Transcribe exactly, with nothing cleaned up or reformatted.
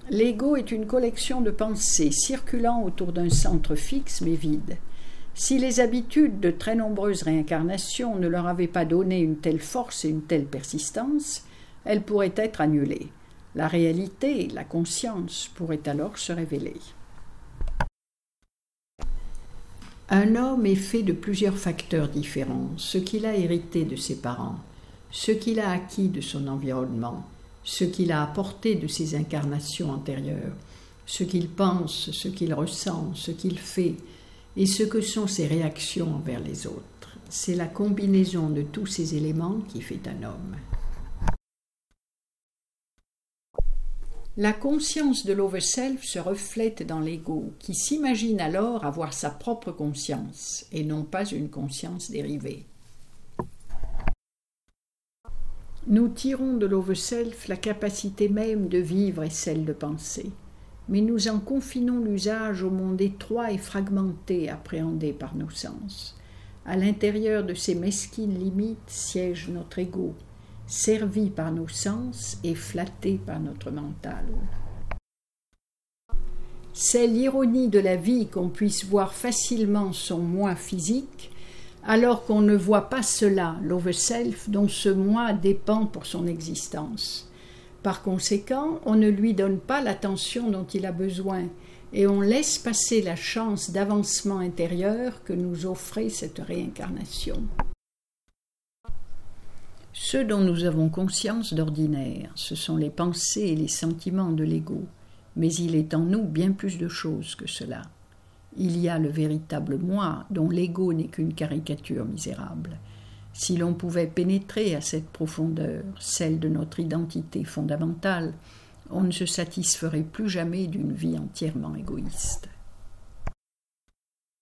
L'ego est une collection de pensées circulant autour d'un centre fixe mais vide. Si les habitudes de très nombreuses réincarnations ne leur avaient pas donné une telle force et une telle persistance, elles pourraient être annulées. La réalité, la conscience, pourrait alors se révéler. Un homme est fait de plusieurs facteurs différents, ce qu'il a hérité de ses parents, ce qu'il a acquis de son environnement, ce qu'il a apporté de ses incarnations antérieures, ce qu'il pense, ce qu'il ressent, ce qu'il fait, et ce que sont ses réactions envers les autres. C'est la combinaison de tous ces éléments qui fait un homme. La conscience de l'overself se reflète dans l'ego, qui s'imagine alors avoir sa propre conscience, et non pas une conscience dérivée. Nous tirons de l'overself la capacité même de vivre et celle de penser, mais nous en confinons l'usage au monde étroit et fragmenté appréhendé par nos sens. À l'intérieur de ces mesquines limites siège notre ego, servi par nos sens et flatté par notre mental. C'est l'ironie de la vie qu'on puisse voir facilement son moi physique, alors qu'on ne voit pas cela, l'overself, dont ce moi dépend pour son existence. Par conséquent, on ne lui donne pas l'attention dont il a besoin, et on laisse passer la chance d'avancement intérieur que nous offrait cette réincarnation. Ceux dont nous avons conscience d'ordinaire, ce sont les pensées et les sentiments de l'ego, mais il est en nous bien plus de choses que cela. Il y a le véritable moi, dont l'ego n'est qu'une caricature misérable. Si l'on pouvait pénétrer à cette profondeur, celle de notre identité fondamentale, on ne se satisferait plus jamais d'une vie entièrement égoïste.